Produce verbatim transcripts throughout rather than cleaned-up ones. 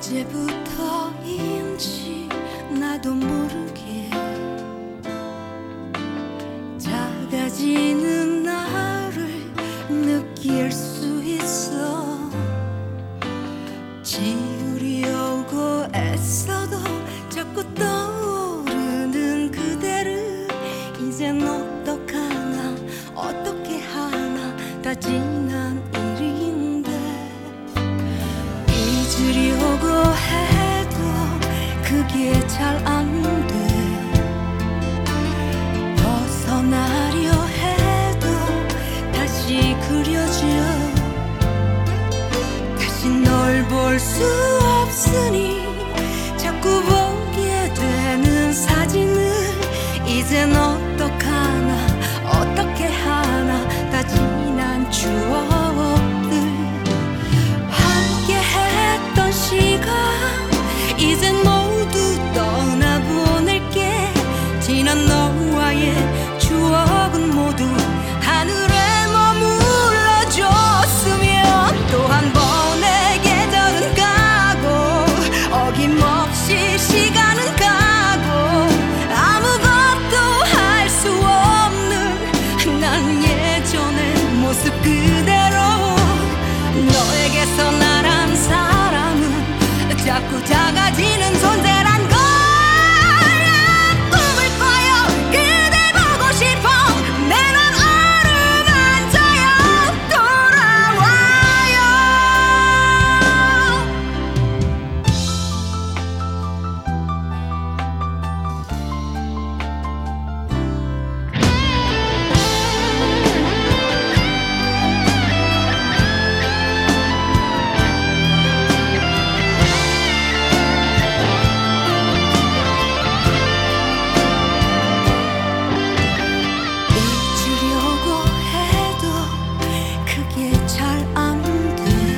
언제부터인지 나도 모르게 작아지는 나를 느낄 수 있어. 지우려고 애써도 자꾸 떠오르는 그대를 이젠 어떡하나 어떻게 하나 다 지난 일인데 잊으려고 해도 그게 잘 안 돼. 벗어나려 해도 다시 그려져. 다시 널 볼 수 없으니 자꾸 보게 되는 사진을 이젠 어떡하나 어떻게 하나 다 지난 추억들. 함께 했던 시간 이젠 모두 떠나보낼게. 지난 너와의 추억은 모두 하늘에 머물러줬으면 또 한 번의 계절은 가고 어김없이 시간은 가고 아무것도 할 수 없는 난 예전의 모습 그대로. 너에게서 나란 사람은 자꾸 작아지는 존재란 걸. 꿈을 꿔요 그댈 보고 싶어. 내 맘 어루만져요 돌아와요. 잊으려고 해도 그게 잘 안 돼.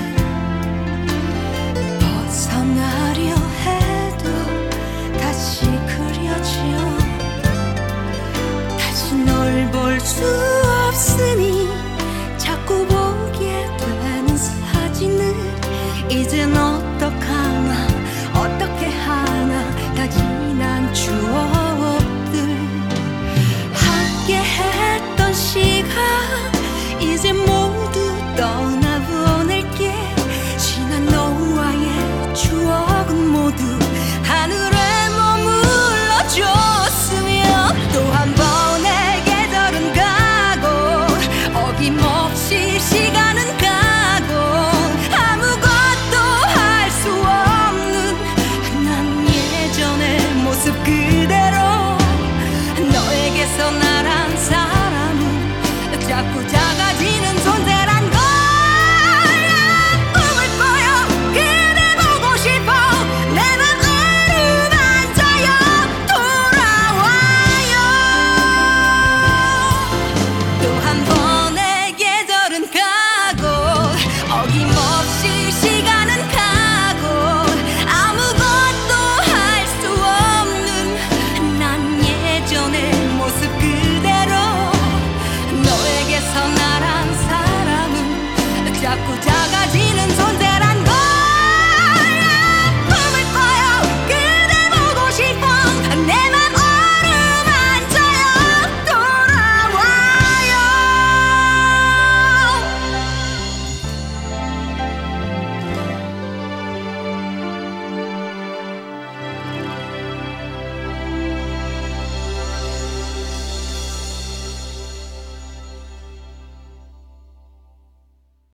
벗어나려 해도 다시 그려져. 다시 널 볼 수 없으니 자꾸 보게 되는 사진을 이젠 어떡하나